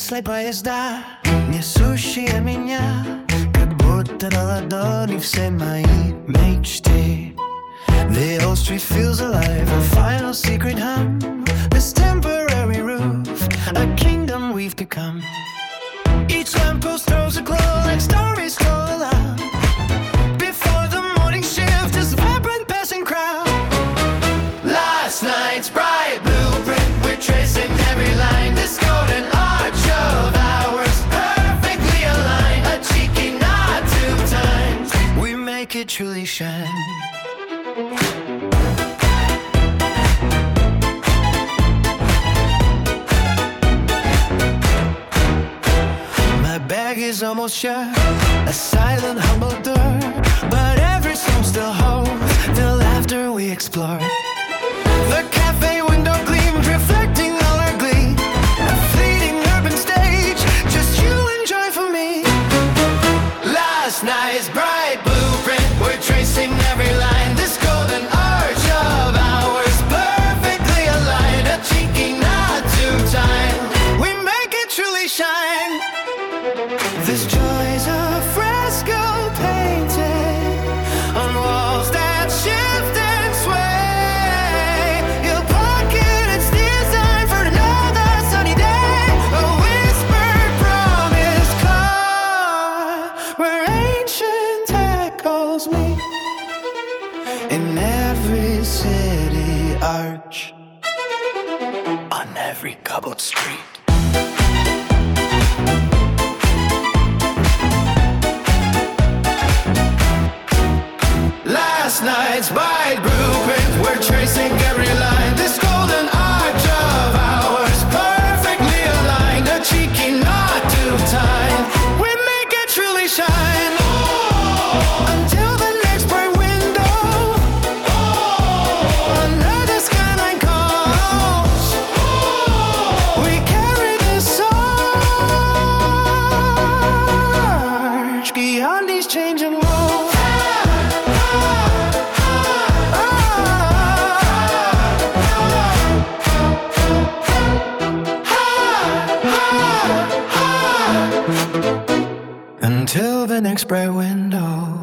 Если поезда, несущие меня, как будто до ладони все мои мечты. The old street feels alive, a final secret hum. This temporary roof, a kingdom we've become. Each lamppost throws a glow like stories stroll along. Before the morning shift, this vibrant passing crowd. Last night's bright blueprint, we're tracing every line. This golden arch of ours, perfectly aligned. A cheeky nod to time, we make it truly shine. My bag is almost shut, a silent, humble door, but every song still holds the laughter we explore. The cafe window gleams, reflecting all our glee. A fleeting urban stage, just you enjoy for me. Last night's bright blueprint, we're tracing every line. This golden arch of ours, perfectly aligned. A cheeky nod to time, we make it truly shine. This joy's a fresco painted on walls that shift and sway. You'll pocket its design for another sunny day. A whispered promise caught where ancient echoes meet. In every city arch, on every cobbled street. Last night's bright blueprint, we're tracing every line. This golden arch of ours, perfectly aligned. A cheeky nod to time, we make it truly shine. Until the next bright window, another skyline calls. We carry this arch beyond these changing walls. Until the next bright window.